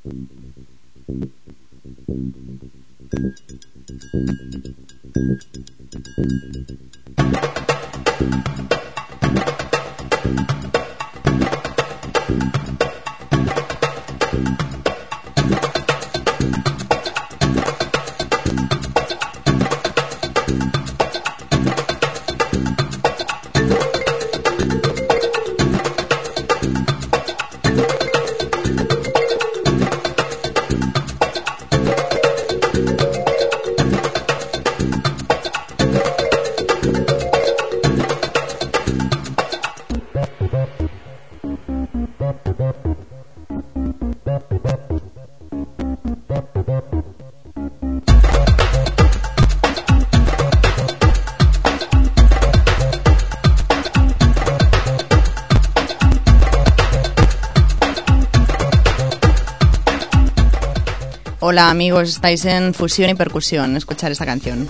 Hola amigos, estáis en Fusión y Percusión, escuchar esta canción.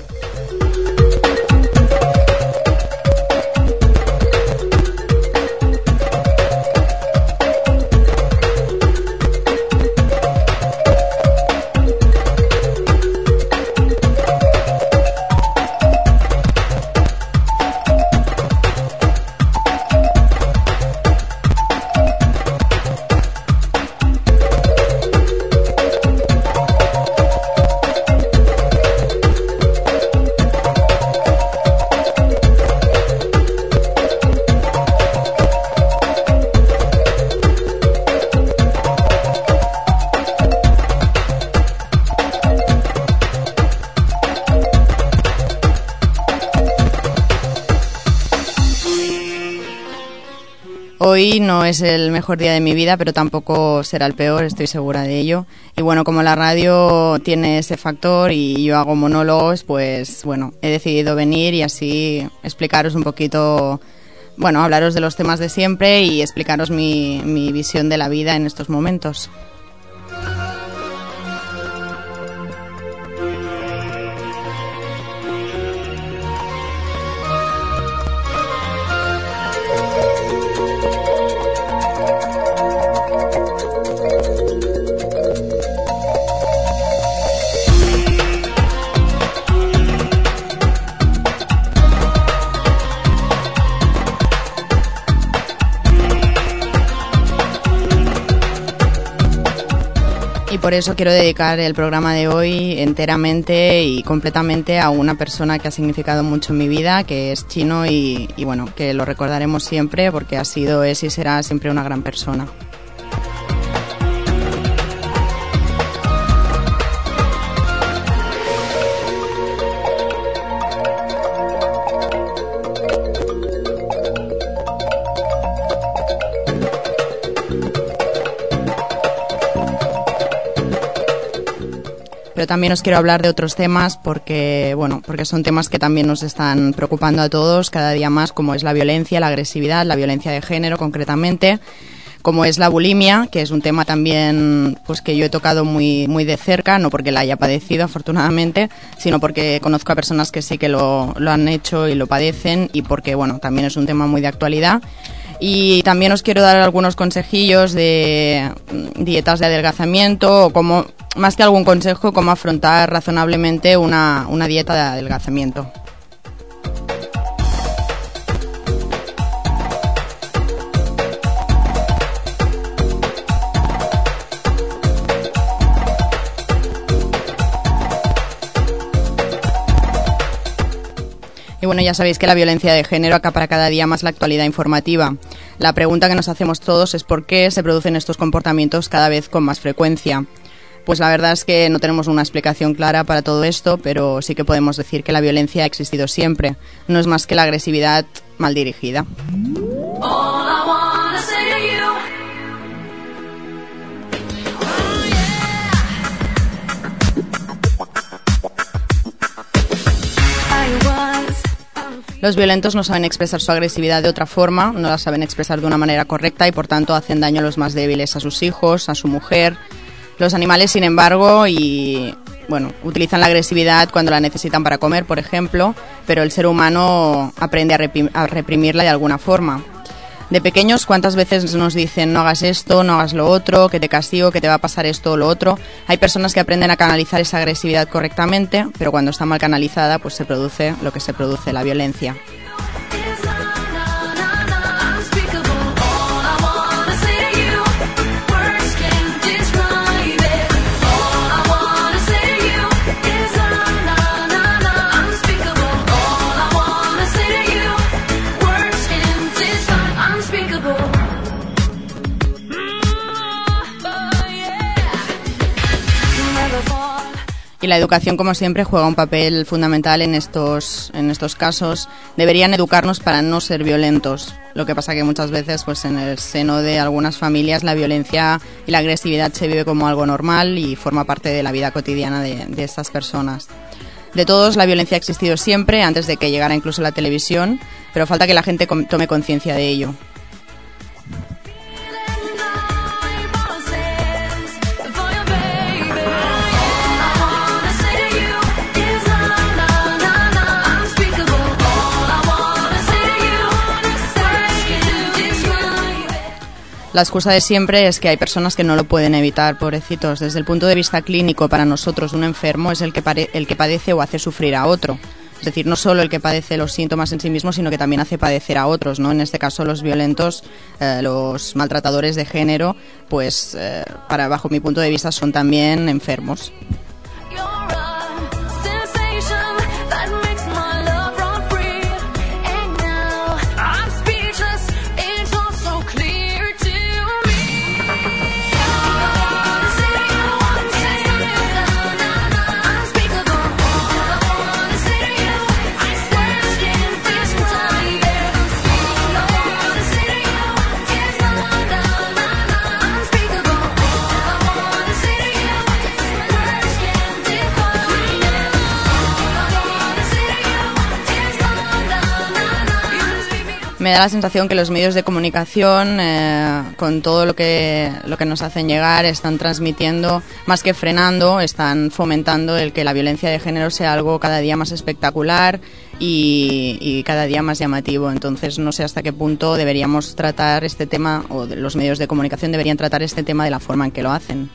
Hoy no es el mejor día de mi vida, pero tampoco será el peor, estoy segura de ello. Y bueno, como la radio tiene ese factor y yo hago monólogos, pues bueno, he decidido venir y así explicaros un poquito, bueno, hablaros de los temas de siempre y explicaros mi visión de la vida en estos momentos. Y por eso quiero dedicar el programa de hoy enteramente y completamente a una persona que ha significado mucho en mi vida, que es Chino y bueno, que lo recordaremos siempre porque ha sido, es y será siempre una gran persona. Pero también os quiero hablar de otros temas porque son temas que también nos están preocupando a todos cada día más, como es la violencia, la agresividad, la violencia de género concretamente, como es la bulimia, que es un tema también pues que yo he tocado muy de cerca, no porque la haya padecido afortunadamente, sino porque conozco a personas que sí que lo han hecho y lo padecen, y porque bueno, también es un tema muy de actualidad. Y también os quiero dar algunos consejillos de dietas de adelgazamiento, o cómo, más que algún consejo, cómo afrontar razonablemente una dieta de adelgazamiento. Y bueno, ya sabéis que la violencia de género acapara cada día más la actualidad informativa. La pregunta que nos hacemos todos es por qué se producen estos comportamientos cada vez con más frecuencia. Pues la verdad es que no tenemos una explicación clara para todo esto, pero sí que podemos decir que la violencia ha existido siempre. No es más que la agresividad mal dirigida. Los violentos no saben expresar su agresividad de otra forma, no la saben expresar de una manera correcta y por tanto hacen daño a los más débiles, a sus hijos, a su mujer. Los animales, sin embargo, utilizan la agresividad cuando la necesitan para comer, por ejemplo, pero el ser humano aprende a reprimirla de alguna forma. De pequeños, ¿cuántas veces nos dicen no hagas esto, no hagas lo otro, que te castigo, que te va a pasar esto o lo otro? Hay personas que aprenden a canalizar esa agresividad correctamente, pero cuando está mal canalizada, pues se produce lo que se produce, la violencia. Y la educación, como siempre, juega un papel fundamental en estos casos. Deberían educarnos para no ser violentos. Lo que pasa que muchas veces, pues en el seno de algunas familias, la violencia y la agresividad se vive como algo normal y forma parte de la vida cotidiana de estas personas. De todos, la violencia ha existido siempre, antes de que llegara incluso la televisión, pero falta que la gente tome conciencia de ello. La excusa de siempre es que hay personas que no lo pueden evitar, pobrecitos. Desde el punto de vista clínico, para nosotros un enfermo es el que padece o hace sufrir a otro. Es decir, no solo el que padece los síntomas en sí mismo, sino que también hace padecer a otros, ¿no? En este caso, los violentos, los maltratadores de género, pues, bajo mi punto de vista, son también enfermos. Me da la sensación que los medios de comunicación, con todo lo que nos hacen llegar, están transmitiendo, más que frenando, están fomentando el que la violencia de género sea algo cada día más espectacular y cada día más llamativo. Entonces, no sé hasta qué punto deberíamos tratar este tema, o los medios de comunicación deberían tratar este tema de la forma en que lo hacen.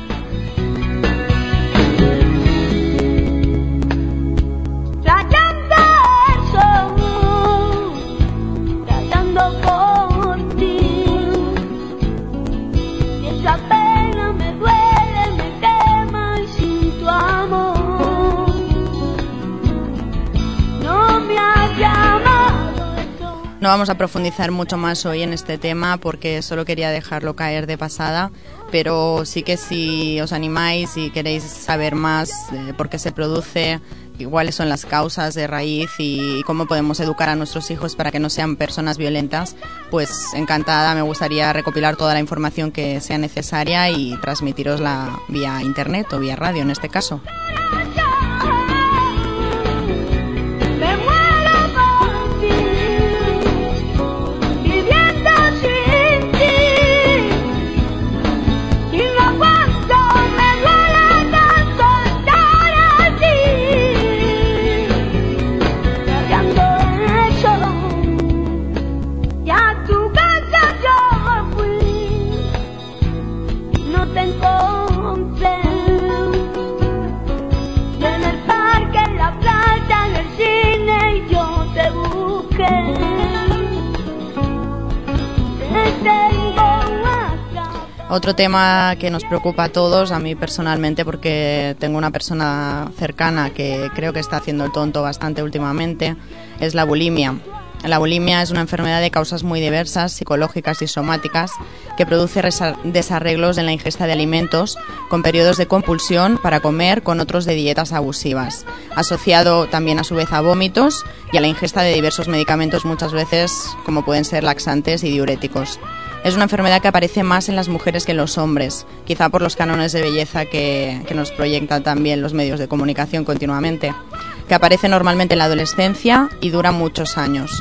No vamos a profundizar mucho más hoy en este tema porque solo quería dejarlo caer de pasada, pero sí que si os animáis y queréis saber más de por qué se produce, cuáles son las causas de raíz y cómo podemos educar a nuestros hijos para que no sean personas violentas, pues encantada, me gustaría recopilar toda la información que sea necesaria y transmitirosla vía internet o vía radio en este caso. Otro tema que nos preocupa a todos, a mí personalmente, porque tengo una persona cercana que creo que está haciendo el tonto bastante últimamente, es la bulimia. La bulimia es una enfermedad de causas muy diversas, psicológicas y somáticas, que produce desarreglos en la ingesta de alimentos, con periodos de compulsión para comer, con otros de dietas abusivas, asociado también a su vez a vómitos y a la ingesta de diversos medicamentos, muchas veces como pueden ser laxantes y diuréticos. Es una enfermedad que aparece más en las mujeres que en los hombres, quizá por los cánones de belleza que nos proyectan también los medios de comunicación continuamente, que aparece normalmente en la adolescencia y dura muchos años.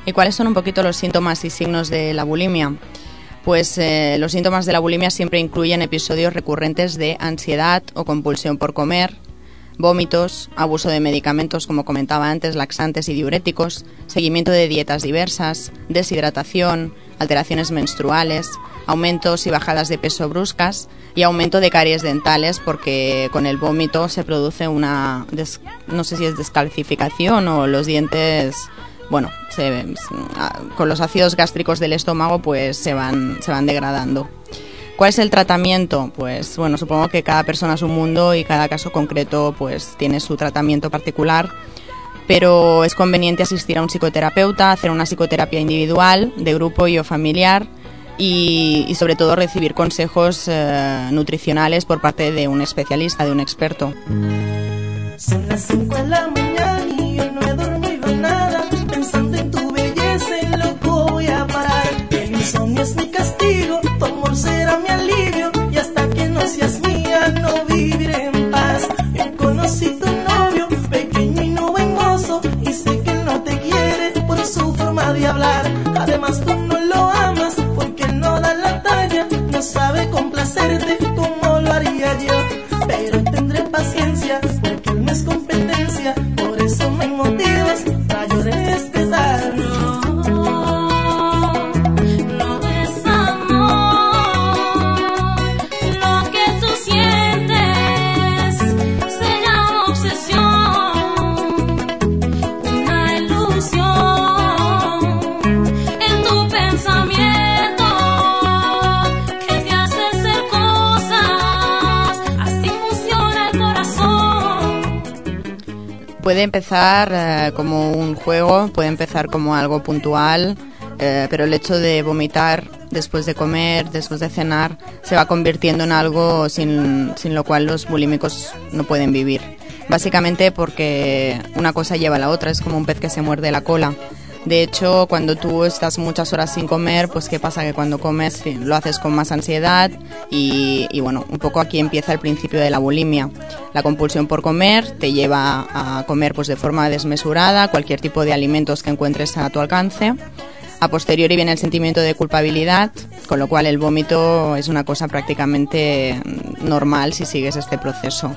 ¿Y cuáles son un poquito los síntomas y signos de la bulimia? Pues los síntomas de la bulimia siempre incluyen episodios recurrentes de ansiedad o compulsión por comer, vómitos, abuso de medicamentos, como comentaba antes, laxantes y diuréticos, seguimiento de dietas diversas, deshidratación, alteraciones menstruales, aumentos y bajadas de peso bruscas y aumento de caries dentales, porque con el vómito se produce una, no sé si es descalcificación o los dientes, bueno, con los ácidos gástricos del estómago pues se van degradando. ¿Cuál es el tratamiento? Pues bueno, supongo que cada persona es un mundo y cada caso concreto pues tiene su tratamiento particular, pero es conveniente asistir a un psicoterapeuta, hacer una psicoterapia individual, de grupo y o familiar y sobre todo recibir consejos nutricionales por parte de un especialista, de un experto. Son las 5 de la mañana y yo no he dormido nada, pensando en tu belleza y loco voy a parar. El insomnio es mi castigo, tu amor será mi alivio y hasta que no seas mía no viviré en paz. Yo conocí tu novio, pequeño y no buen mozo, y sé que él no te quiere por su forma de hablar. Además tú no lo amas porque él no da la talla, no sabe complacerte como lo haría yo, pero tendré paciencia porque él no es competencia, por eso no hay motivos para yo respetar. Puede empezar como un juego, puede empezar como algo puntual, pero el hecho de vomitar después de comer, después de cenar, se va convirtiendo en algo sin lo cual los bulímicos no pueden vivir. Básicamente porque una cosa lleva a la otra, es como un pez que se muerde la cola. De hecho, cuando tú estás muchas horas sin comer, pues ¿qué pasa? Que cuando comes lo haces con más ansiedad y bueno, un poco aquí empieza el principio de la bulimia. La compulsión por comer te lleva a comer pues de forma desmesurada cualquier tipo de alimentos que encuentres a tu alcance. A posteriori viene el sentimiento de culpabilidad, con lo cual el vómito es una cosa prácticamente normal si sigues este proceso.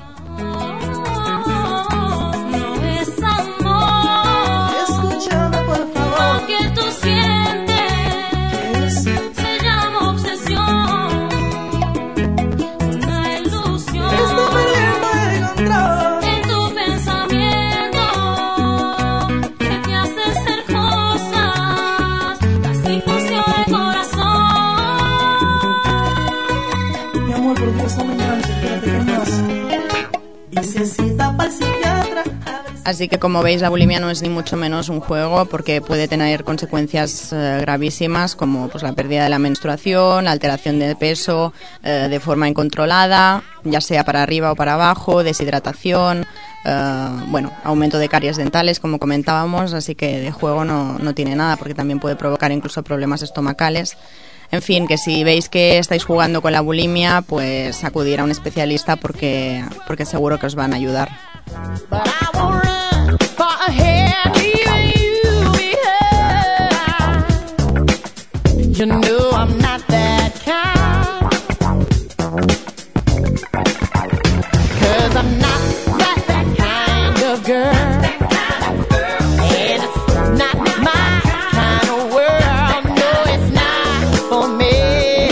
Así que, como veis, la bulimia no es ni mucho menos un juego, porque puede tener consecuencias gravísimas, como pues la pérdida de la menstruación, la alteración de peso de forma incontrolada, ya sea para arriba o para abajo, deshidratación, aumento de caries dentales, como comentábamos. Así que de juego no tiene nada, porque también puede provocar incluso problemas estomacales. En fin, que si veis que estáis jugando con la bulimia, pues acudir a un especialista porque seguro que os van a ayudar. You know I'm not that kind, 'cause I'm not that kind of girl, and it's not my kind of world, no it's not for me,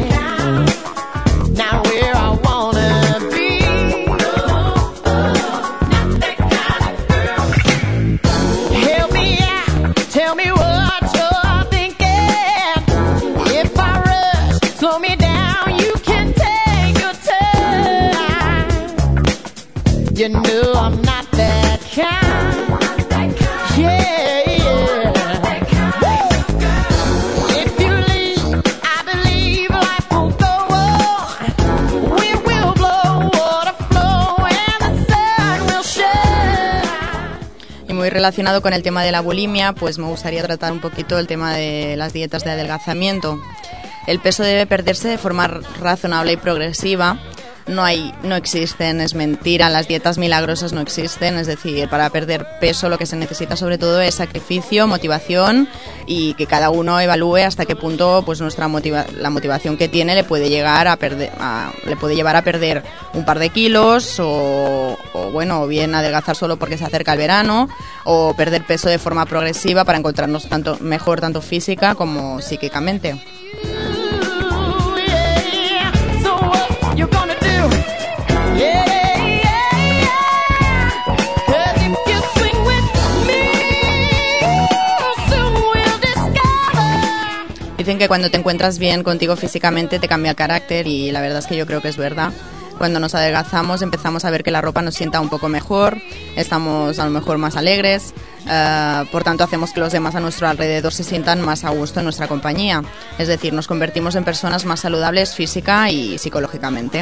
not where I wanna be, not that kind of girl. Help me out, tell me what slow me down, you can take your time. You know I'm not that kind. Yeah, yeah. If you leave, I believe life will go on. We will blow, water flow, and the sun will shine. Y muy relacionado con el tema de la bulimia, pues me gustaría tratar un poquito el tema de las dietas de adelgazamiento. El peso debe perderse de forma razonable y progresiva, no existen, es mentira, las dietas milagrosas no existen, es decir, para perder peso lo que se necesita sobre todo es sacrificio, motivación y que cada uno evalúe hasta qué punto pues la motivación que tiene le puede llevar a perder un par de kilos o bien adelgazar solo porque se acerca el verano o perder peso de forma progresiva para encontrarnos mejor tanto física como psíquicamente. Dicen que cuando te encuentras bien contigo físicamente te cambia el carácter y la verdad es que yo creo que es verdad. Cuando nos adelgazamos empezamos a ver que la ropa nos sienta un poco mejor, estamos a lo mejor más alegres, por tanto hacemos que los demás a nuestro alrededor se sientan más a gusto en nuestra compañía. Es decir, nos convertimos en personas más saludables física y psicológicamente.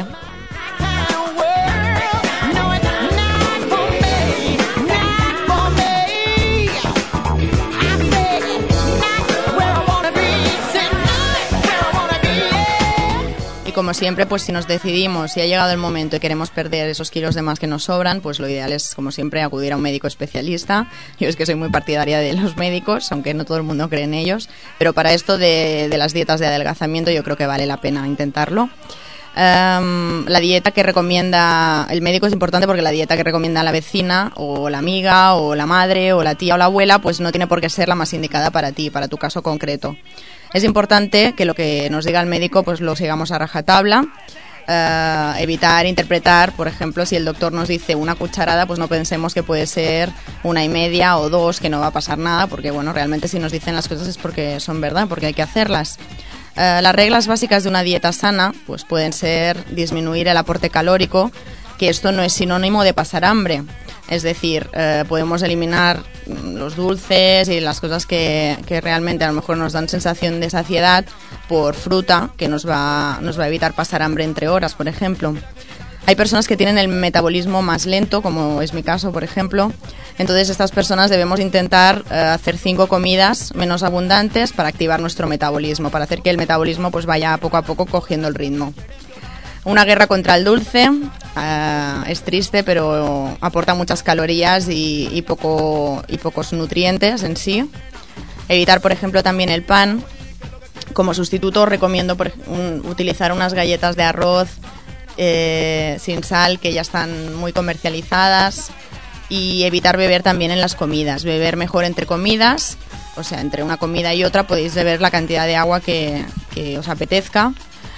Como siempre, pues si nos decidimos, si ha llegado el momento y queremos perder esos kilos de más que nos sobran, pues lo ideal es, como siempre, acudir a un médico especialista. Yo es que soy muy partidaria de los médicos, aunque no todo el mundo cree en ellos, pero para esto de las dietas de adelgazamiento yo creo que vale la pena intentarlo. La dieta que recomienda el médico es importante porque la dieta que recomienda la vecina o la amiga o la madre o la tía o la abuela pues no tiene por qué ser la más indicada para ti, para tu caso concreto. Es importante que lo que nos diga el médico pues lo sigamos a rajatabla, evitar interpretar, por ejemplo, si el doctor nos dice una cucharada, pues no pensemos que puede ser 1,5 o 2, que no va a pasar nada, porque bueno, realmente si nos dicen las cosas es porque son verdad, porque hay que hacerlas. Las reglas básicas de una dieta sana pues pueden ser disminuir el aporte calórico, que esto no es sinónimo de pasar hambre. Es decir, podemos eliminar los dulces y las cosas que realmente a lo mejor nos dan sensación de saciedad por fruta, que nos va a evitar pasar hambre entre horas, por ejemplo. Hay personas que tienen el metabolismo más lento, como es mi caso, por ejemplo. Entonces, estas personas debemos intentar hacer 5 comidas menos abundantes para activar nuestro metabolismo, para hacer que el metabolismo pues vaya poco a poco cogiendo el ritmo. Una guerra contra el dulce, es triste, pero aporta muchas calorías y pocos nutrientes en sí. Evitar, por ejemplo, también el pan. Como sustituto recomiendo utilizar unas galletas de arroz sin sal, que ya están muy comercializadas, y evitar beber también en las comidas. Beber mejor entre comidas, o sea, entre una comida y otra podéis beber la cantidad de agua que os apetezca.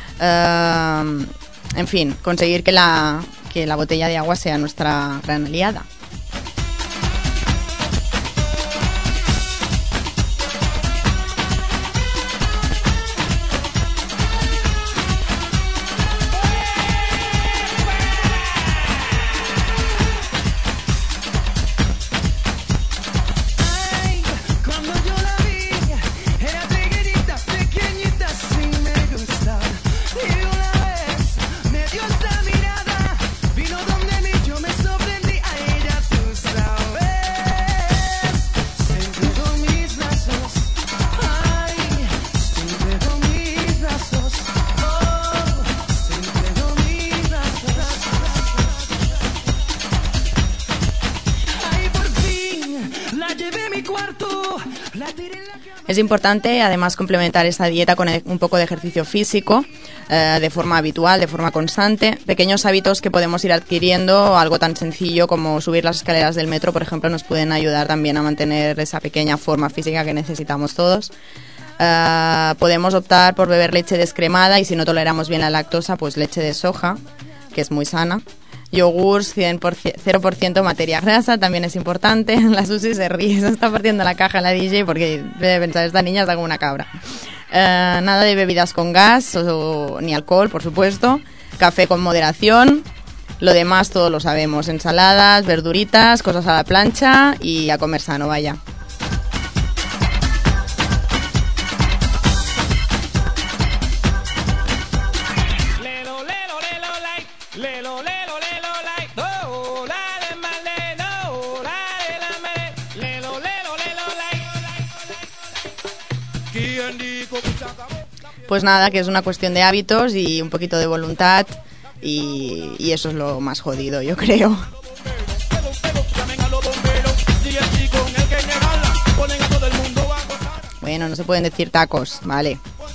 En fin, conseguir que la botella de agua sea nuestra gran aliada. Es importante, además, complementar esta dieta con un poco de ejercicio físico, de forma habitual, de forma constante. Pequeños hábitos que podemos ir adquiriendo, algo tan sencillo como subir las escaleras del metro, por ejemplo, nos pueden ayudar también a mantener esa pequeña forma física que necesitamos todos. Podemos optar por beber leche descremada y si no toleramos bien la lactosa, pues leche de soja, que es muy sana. Yogurts 0% materia grasa también es importante. La Susi se ríe, se está partiendo la caja la DJ porque debe pensar, esta niña está como una cabra. Nada de bebidas con gas ni alcohol, por supuesto. Café con moderación. Lo demás todos lo sabemos. Ensaladas, verduritas, cosas a la plancha y a comer sano, vaya. Pues nada, que es una cuestión de hábitos y un poquito de voluntad y eso es lo más jodido, yo creo. Bueno, no se pueden decir tacos, vale.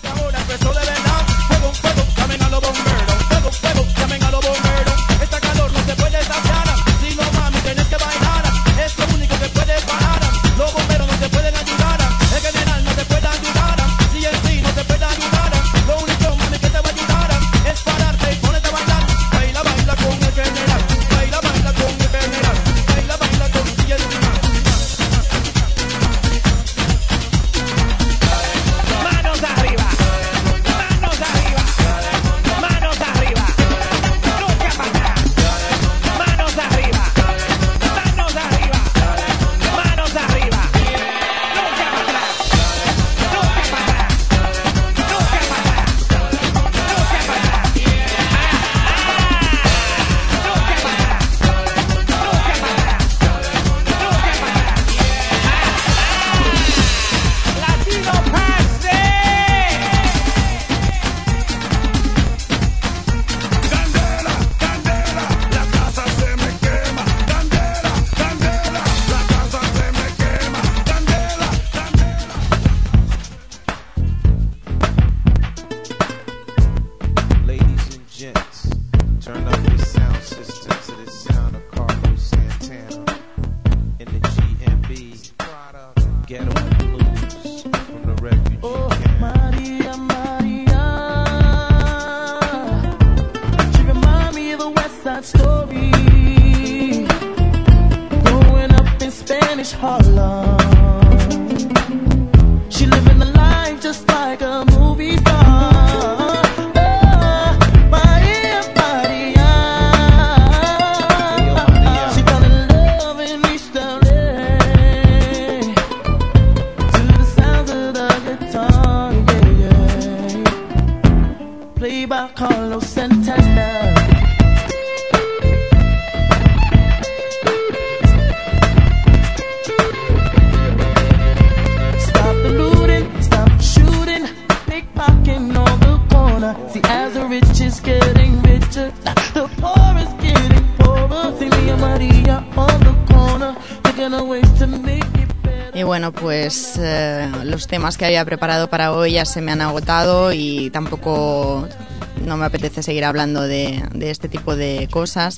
Y bueno, pues los temas que había preparado para hoy ya se me han agotado y tampoco no me apetece seguir hablando de este tipo de cosas.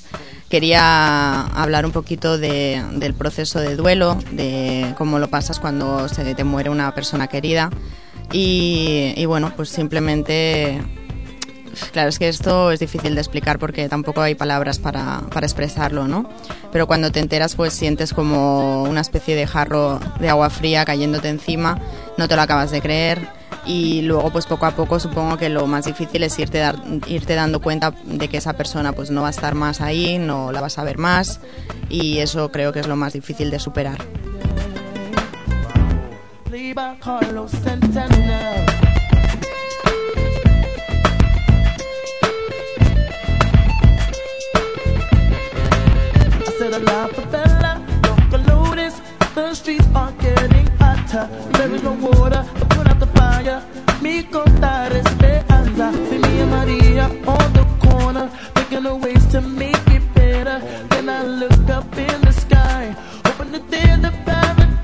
Quería hablar un poquito del proceso de duelo, de cómo lo pasas cuando se te muere una persona querida y bueno, pues simplemente... Claro, es que esto es difícil de explicar porque tampoco hay palabras para expresarlo, ¿no? Pero cuando te enteras, pues sientes como una especie de jarro de agua fría cayéndote encima, no te lo acabas de creer y luego pues poco a poco supongo que lo más difícil es irte dando cuenta de que esa persona pues no va a estar más ahí, no la vas a ver más y eso creo que es lo más difícil de superar. La favela, local notice, the streets are getting hotter. There is no water to put out the fire. Mi contar esperanza. See me and Maria on the corner, thinking of ways to make it better. Then I look up in the sky, hoping that there's a paradise.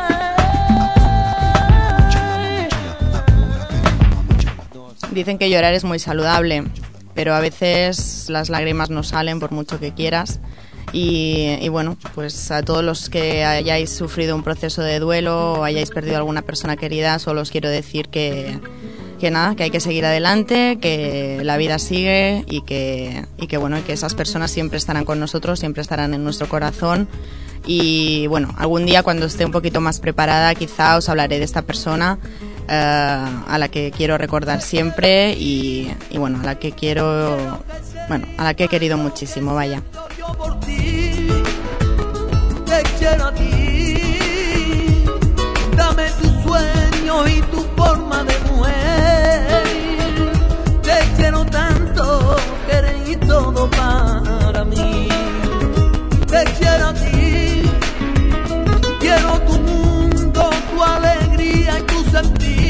Dicen que llorar es muy saludable, pero a veces las lágrimas no salen por mucho que quieras. Y bueno, pues a todos los que hayáis sufrido un proceso de duelo o hayáis perdido a alguna persona querida, solo os quiero decir que nada, que hay que seguir adelante, que la vida sigue y que bueno, y que esas personas siempre estarán con nosotros, siempre estarán en nuestro corazón. Y bueno, algún día cuando esté un poquito más preparada quizá os hablaré de esta persona a la que quiero recordar siempre y bueno, a la que he querido muchísimo, vaya. Por ti, te quiero a ti, dame tu sueño y tu forma de mujer, te quiero tanto que eres todo para mí, te quiero a ti, quiero tu mundo, tu alegría y tu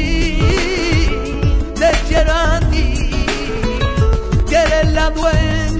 sentir, te quiero a ti, que eres la dueña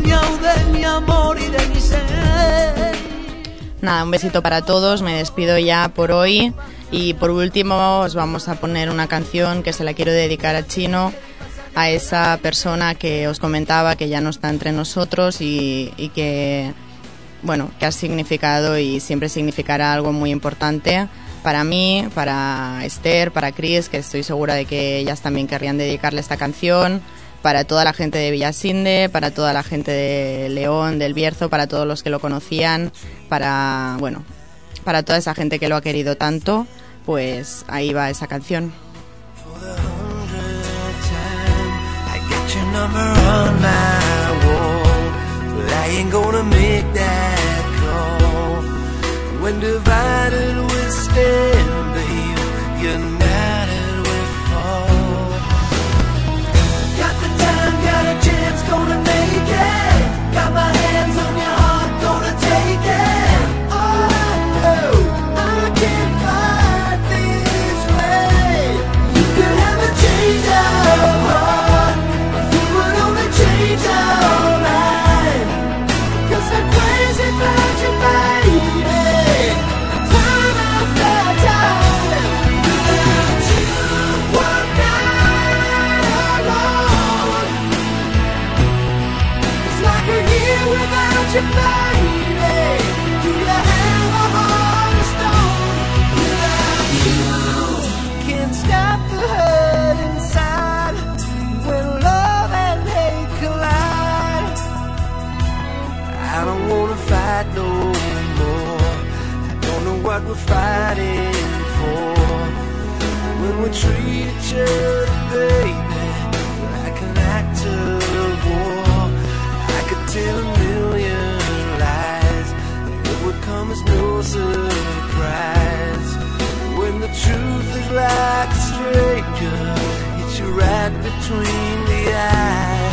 Nada, un besito para todos, me despido ya por hoy y por último os vamos a poner una canción que se la quiero dedicar a Chino, a esa persona que os comentaba que ya no está entre nosotros y que, bueno, que ha significado y siempre significará algo muy importante para mí, para Esther, para Chris, que estoy segura de que ellas también querrían dedicarle esta canción, para toda la gente de Villasinde, para toda la gente de León, del Bierzo, para todos los que lo conocían, para toda esa gente que lo ha querido tanto, pues ahí va esa canción. Gonna make it. Got my hands on your heart, gonna take it. Oh, no, I can't fight this way. You could have a change of heart if you would only change your mind. 'Cause I'm crazy about you, baby. Time after time, without you, one night alone. Like a year without you, baby. Do you have a heart of stone? Without you, can't stop the hurt inside. When love and hate collide, I don't wanna fight no more. I don't know what we're fighting for. When we treat each other, baby, like an act of war. Tell a million lies, it would come as no surprise. When the truth is like a stranger, hits you right between the eyes.